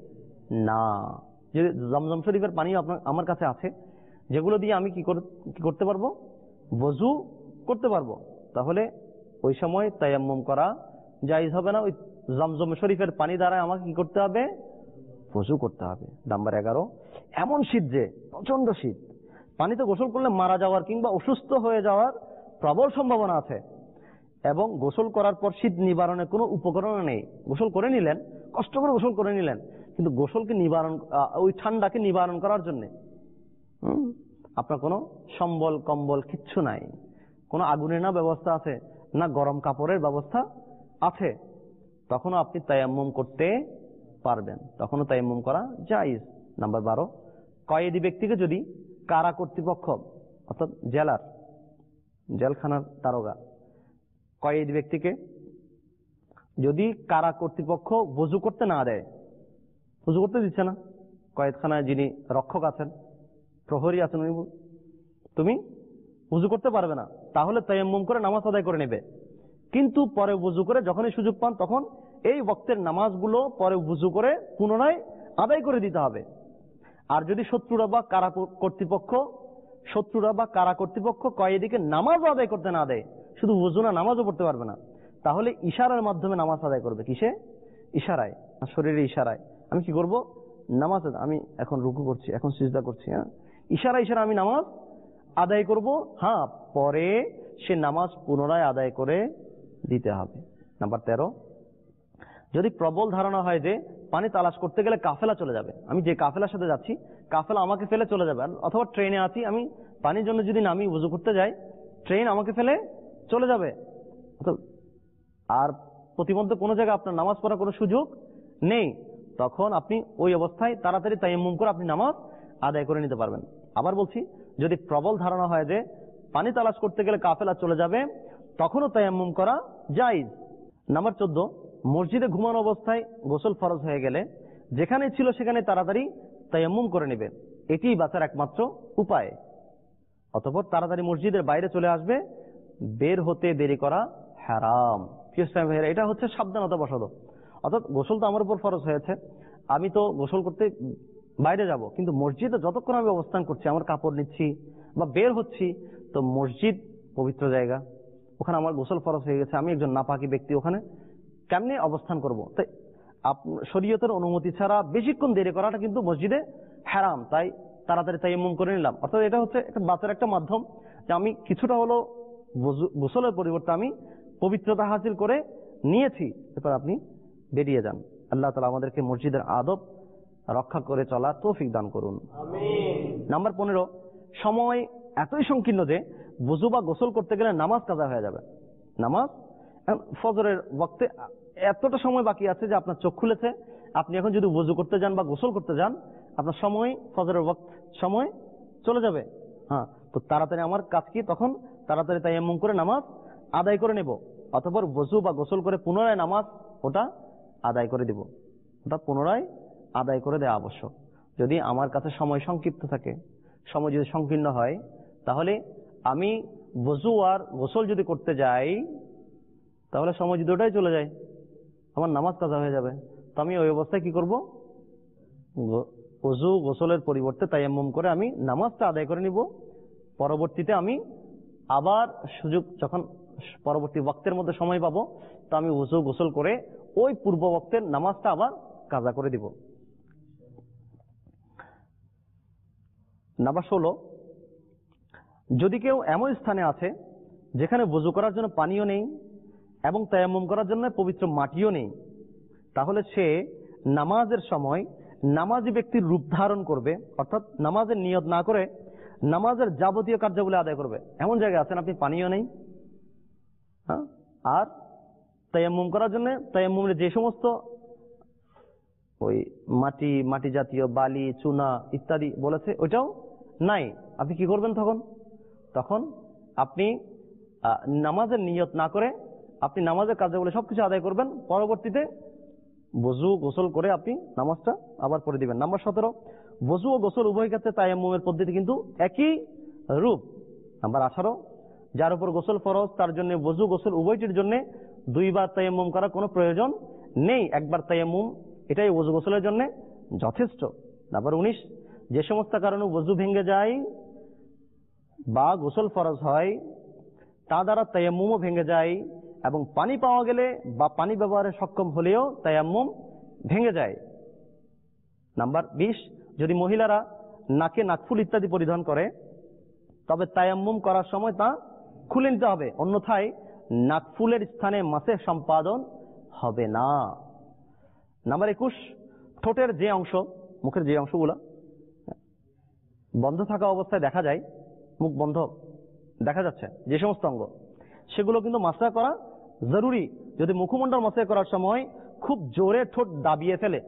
না। যদি জমজম শরীফের পানি আপনার আমার কাছে আছে, যেগুলো দিয়ে আমি কি করতে পারবো? ওযু করতে পারবো, তাহলে ওই সময় তায়াম্মুম করা জায়েজ হবে না। ওই জমজম শরীফের পানি দ্বারা আমাকে কি করতে হবে? ওযু করতে হবে। নাম্বার এগারো, এমন শীত যে প্রচন্ড শীত, পানিতে গোসল করলে মারা যাওয়ার কিংবা অসুস্থ হয়ে যাওয়ার প্রবল সম্ভাবনা আছে, এবং গোসল করার পর শীত নিবারণের কোনো উপকরণ নেই। গোসল করে নিলেন, কষ্ট করে গোসল করে নিলেন, কিন্তু গোসলকে নিবারণ, ওই ঠান্ডাকে নিবারণ করার জন্য হম আপনার কোনো সম্বল কম্বল কিচ্ছু নাই, কোনো আগুনের না ব্যবস্থা আছে, না গরম কাপড়ের ব্যবস্থা আছে, তখনও আপনি তায়াম্মুম করতে পারবেন, তখনও তায়াম্মুম করা জায়েজ। নাম্বার বারো, কয়েদি ব্যক্তিকে যদি কারা কর্তৃপক্ষ, অর্থাৎ জেলার জেলখানার দারোগা, কয়েদি ব্যক্তিকে যদি কারা কর্তৃপক্ষ ওযু করতে না দেয়, ওযু করতে দিচ্ছে না, কয়েদখানায় যিনি রক্ষক আছেন, প্রহরী আছেন, উনি তুমি ওযু করতে পারবে না, তাহলে তায়াম্মুম করে নামাজ আদায় করে নেবে। কিন্তু পরে ওযু করে যখনই সুযোগ পান তখন এই ওয়াক্তের নামাজগুলো পরে ওযু করে পুনরায় আদায় করে দিতে হবে। আর যদি শত্রুরা বা কারা কর্তৃপক্ষ শত্রুরা বা কারা কর্তৃপক্ষ কয়েদিকে নামাজ আদায় করতে না দেয়, শুধু ওযু না নামাজও পড়তে পারবে না, তাহলে ইশারার মাধ্যমে নামাজ আদায় করবে। কিসে? ইশারায়, শরীরে ইশারায় আমি কি করব? নামাজ, আমি এখন রুকু করছি, এখন সিজদা করছি, হ্যাঁ, ইশারা ইশারা আমি নামাজ আদায় করব। হ্যাঁ, পরে সে নামাজ পুনরায় আদায় করে দিতে হবে। নাম্বার তেরো, যদি প্রবল ধারণা হয় যে পানি তালাশ করতে গেলে কাফেলা চলে যাবে, আমি যে কাফেলার সাথে যাচ্ছি কাফেলা আমাকে ফেলে চলে যাবে, অথবা ট্রেনে আছি, আমি পানির জন্য যদি নামি ওযু করতে যাই ট্রেন আমাকে ফেলে চলে যাবে, আর প্রতিমধ্যে কোনো জায়গায় আপনার নামাজ পড়ার কোনো সুযোগ নেই, তখন আপনি ওই অবস্থায় তাড়াতাড়ি তায়াম্মুম করে আপনি নামাজ আদায় করে নিতে পারবেন। আবার বলছি, যদি প্রবল ধারণা হয় যে পানি তালাশ করতে গেলে কাফেলা চলে যাবে, তখনও তায়াম্মুম করা জায়েজ। নাম্বার চোদ্দ, মসজিদে ঘুমানো অবস্থায় গোসল ফরজ হয়ে গেলে যেখানে ছিল সেখানে তাড়াতাড়ি তায়াম্মুম করে নেবে, এটিই বাঁচার একমাত্র উপায়। অতঃপর তাড়াতাড়ি মসজিদের বাইরে চলে আসবে, বের হতে দেরি করা হারাম। এটা হচ্ছে সাবধানতা বশত, অর্থাৎ গোসল তো আমার উপর ফরজ হয়েছে, আমি তো গোসল করতে বাইরে যাব, কিন্তু মসজিদে যতক্ষণ আমি অবস্থান করছি, আমার কাপড় নিচ্ছি বা বের হচ্ছি, তো মসজিদ পবিত্র জায়গা, ওখানে আমার গোসল ফরজ হয়ে গেছে, আমি একজন নাপাকি ব্যক্তি, ওখানে কেমনে অবস্থান করব? তাই শরীয়তের অনুমতি ছাড়া বেশিক্ষণ দেরি করাটা কিন্তু মসজিদে হারাম। তাই তাড়াতাড়ি তায়াম্মুম করে নিলাম, অর্থাৎ এটা হচ্ছে একটা বাঁচার একটা মাধ্যম, যে আমি কিছুটা হলো গোসলের পরিবর্তে আমি পবিত্রতা হাসিল করে নিয়েছি, এরপর আপনি বেরিয়ে যান। আল্লাহ তাআলা আমাদেরকে মসজিদের আদব রক্ষা করে চলা তৌফিক দান করুন। নাম্বার পনেরো, সময় এতই সংকীর্ণ যে ওযু বা গোসল করতে গেলে নামাজ কাজা হয়ে যাবে। নামাজ ফজরের ওয়াক্তে এতটা সময় বাকি আছে যে আপনার চোখ খুলেছে, আপনি এখন যদি ওযু করতে যান বা গোসল করতে যান, আপনার সময় ফজরের ওয়াক্ত সময় চলে যাবে। হ্যাঁ, তো তাড়াতাড়ি আমার কাজ কি, তখন তাড়াতাড়ি তায়াম্মুম করে নামাজ আদায় করে নেব, অতঃপর ওযু বা গোসল করে পুনরায় নামাজ ওটা আদায় করে দিব, ওটা পুনরায় আদায় করে দেওয়া আবশ্যক। যদি আমার কাছে সময় সংক্ষিপ্ত থাকে, সময় যদি সংকীর্ণ হয়, তাহলে আমি ওযু আর গোসল যদি করতে যাই, তাহলে সময় যদি ওটাই চলে যায়, আমার নামাজ কাজা হয়ে যাবে। তো আমি ওই অবস্থায় কি করব? ওযু গোসলের পরিবর্তে তায়াম্মুম করে আমি নামাজটা আদায় করে নিব। পরবর্তীতে আমি আবার সুযোগ, যখন পরবর্তী ওয়াক্তের মধ্যে সময় পাবো, তো আমি ওযু গোসল করে ওই পূর্ব ওয়াক্তের নামাজটা আবার কাজা করে দিব। নাম্বার ষোলো, যদি কেউ এমন স্থানে আছে যেখানে ওযু করার জন্য পানিও নেই এবং তায়াম্মুম করার জন্য পবিত্র মাটিও নেই, তাহলে সে নামাজের সময় নামাজি ব্যক্তির রূপ ধারণ করবে, অর্থাৎ নামাজের নিয়ত না করে নামাজের যাবতীয় কার্যাবলী আদায় করবে। এমন জায়গায় আছেন আপনি, পানিও নেই, হ্যাঁ, আর তায়াম্মুম করার জন্য তায়াম্মুমের যে সমস্ত ওই মাটি মাটি জাতীয় বালি চুনা ইত্যাদি বলেছে ওইটাও নাই, আপনি কি করবেন তখন? তখন আপনি নামাজের নিয়ত না করে আপনি নামাজের কার্যাবলী সবকিছু আদায় করবেন, পরবর্তীতে ওযু গোসল করে আপনি নামাজটা আবার পড়ে দিবেন। নাম্বার সতেরো, ওযু ও গোসল উভয় ক্ষেত্রে তায়াম্মুমের পদ্ধতি কিন্তু একই রূপ। নাম্বার আঠারো, যার উপর গোসল ফরজ তার জন্য ওযু গোসল উভয়টির জন্য দুইবার তায়াম্মুম করার কোনো প্রয়োজন নেই, একবার তায়াম্মুম এটাই ওযু গোসলের জন্য যথেষ্ট। নাম্বার উনিশ, যে সমস্ত কারণে ওযু ভেঙে যায় বা গোসল ফরজ হয় তা দ্বারা তায়াম্মুমও ভেঙে যায়, এবং পানি পাওয়া গেলে বা পানি ব্যবহারে সক্ষম হলেও তায়াম্মুম ভেঙে যায়। নাম্বার বিশ, যদি মহিলারা নাকে নাকফুল ইত্যাদি পরিধান করে তবে তায়াম্মুম করার সময় তা খুলে নিতে হবে, অন্যথায় নাকফুলের স্থানে মাসে সম্পাদন হবে না। নাম্বার একুশ, ঠোঁটের যে অংশ, মুখের যে অংশগুলো বন্ধ থাকা অবস্থায় দেখা যায়, মুখ বন্ধ দেখা যাচ্ছে যে সমস্ত অঙ্গ, সেগুলো কিন্তু মাসা করা জরুরি। যদি মুখমণ্ডল মাসা করার সময় খুব জোরে ঠোঁট দাবিয়ে ফেলে,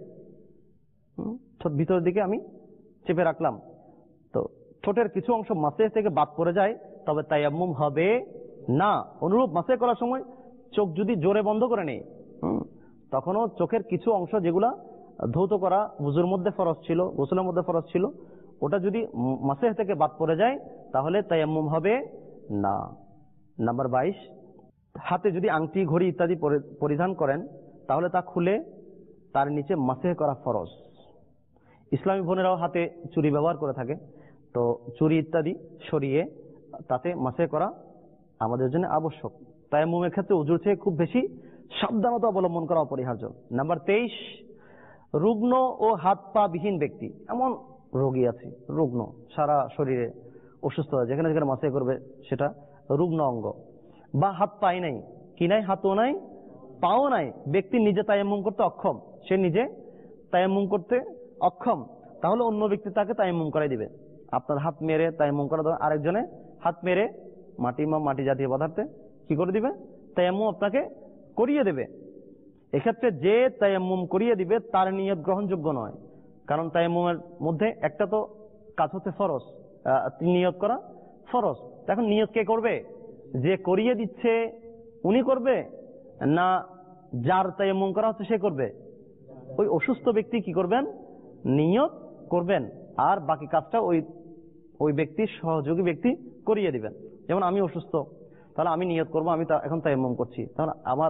ঠোঁট ভিতরের দিকে আমি চেপে রাখলাম, তো ঠোঁটের কিছু অংশ মাসে থেকে বাদ পড়ে যায়, তবে তায়াম্মুম হবে না। অনুরূপ মাসা করার সময় চোখ যদি জোরে বন্ধ করে নেই, তখনও চোখের কিছু অংশ যেগুলা ধৌত করা ওযুর মধ্যে ফরজ ছিল, গোসলের মধ্যে ফরজ ছিল, ওটা যদি মাসে থেকে বাদ পড়ে যায় তাহলে তায়াম্মুম হবে না। নাম্বার বাইশ, হাতে যদি আংটি ঘড়ি ইত্যাদি পরিধান করেন তাহলে তা খুলে তার নিচে মাসে করা ফরজ। ইসলামী বোনেরাও হাতে চুরি ব্যবহার করে থাকে, তো চুরি ইত্যাদি সরিয়ে তাতে মাসে করা আমাদের জন্য আবশ্যক। তায়াম্মুমের ক্ষেত্রে ওযুর চেয়ে খুব বেশি সাবধানতা অবলম্বন করা অপরিহার্য। নাম্বার তেইশ, রুগ্ন ও হাত পা বিহীন ব্যক্তি, এমন রোগী আছে রুগ্ন, সারা শরীরে অসুস্থতা, যেখানে যেখানে মাসে করবে সেটা রুগ্ন অঙ্গ, বা হাত পাই নাই, কি নাই, হাতও নাই পাও নাই, ব্যক্তি নিজে তায়াম্মুম করতে অক্ষম, সে নিজে তায়াম্মুম করতে অক্ষম, তাহলে অন্য ব্যক্তি তাকে তায়াম্মুম করাই দিবে। আপনার হাত মেরে তায়াম্মুম করা, আরেকজনে হাত মেরে মাটি বা মাটি জাতীয় পদার্থে কি করে দিবে, তায়াম্মুম আপনাকে করিয়ে দেবে। এক্ষেত্রে যে তায়াম্মুম করিয়ে দিবে তার নিয়ত গ্রহণযোগ্য নয়, কারণ তায়াম্মুমের মধ্যে একটা তো কাজ হচ্ছে ফরজ, নিয়ত করা ফরজ। এখন নিয়ত কে করবে? যে করিয়ে দিচ্ছে উনি করবে, না যার তায়াম্মুম করা হচ্ছে সে করবে? ওই অসুস্থ ব্যক্তি কি করবেন, নিয়ত করবেন, আর বাকি কাজটা ওই ওই ব্যক্তির সহযোগী ব্যক্তি করিয়ে দিবেন। যেমন আমি অসুস্থ, তাহলে আমি নিয়ত করবো আমি এখন তায়াম্মুম করছি, তাহলে আমার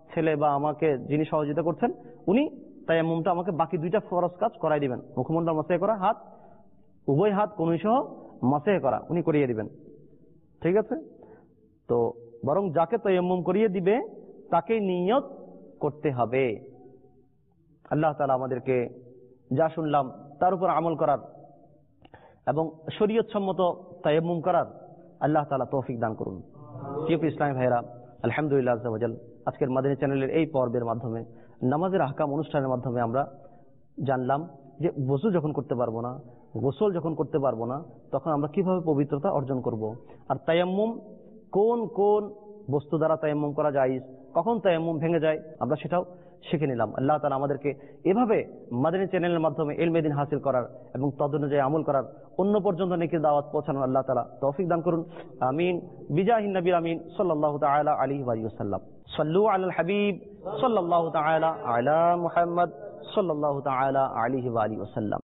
ছেলে বা আমাকে যিনি সহযোগিতা করছেন উনি তায়াম্মুমটা আমাকে বাকি দুইটা ফরজ কাজ করাই দিবেন। মুখমণ্ডল মাসে করা, হাত উভয় হাত কনুই সহ মাসে করা উনি করিয়ে দিবেন। ঠিক আছে, তো বরং যাকে তায়াম্মুম করিয়ে দিবে তাকে নিয়ত করতে হবে। আল্লাহ তাআলা আমাদেরকে যা শুনলাম তার উপর আমল করার এবং শরীয়ত সম্মত তায়াম্মুম করার আল্লাহ তাআলা তৌফিক দান করুন। প্রিয় ইসলামী ভাইরা, আলহামদুলিল্লাহ আজ্জা ওয়া জাল আজকের মাদানী চ্যানেলের এই পর্বের মাধ্যমে নামাজের আহকাম অনুষ্ঠানের মাধ্যমে আমরা জানলাম যে ওযু যখন করতে পারবো না, গোসল যখন করতে পারবো না, তখন আমরা কিভাবে পবিত্রতা অর্জন করব, আর তায়াম্মুম কোন কোন বস্তু দ্বারা তায়াম্মুম করা যায়, কখন তায়াম্মুম ভেঙে যায়, আমরা সেটাও শিখে নিলাম। আল্লাহ তাআলা আমাদেরকে এভাবে মাদানী চ্যানেলের মাধ্যমে ইলমে দ্বীন হাসিল করার এবং তদনুযায়ী আমল করার, অন্য পর্যন্ত নেকির দাওয়াত পৌঁছানোর আল্লাহ তাআলা তৌফিক দান করুন। আমিন বিজাহিন নবীর আমিন সাল্লাল্লাহু তাআলা আলাইহি ওয়া সাল্লাম। সাল্লু আলাল হাবিব সাল্লাল্লাহু তাআলা আলা মুহাম্মদ সাল্লাল্লাহু তাআলা আলাইহি ওয়া আলিহি ওয়া সাল্লাম।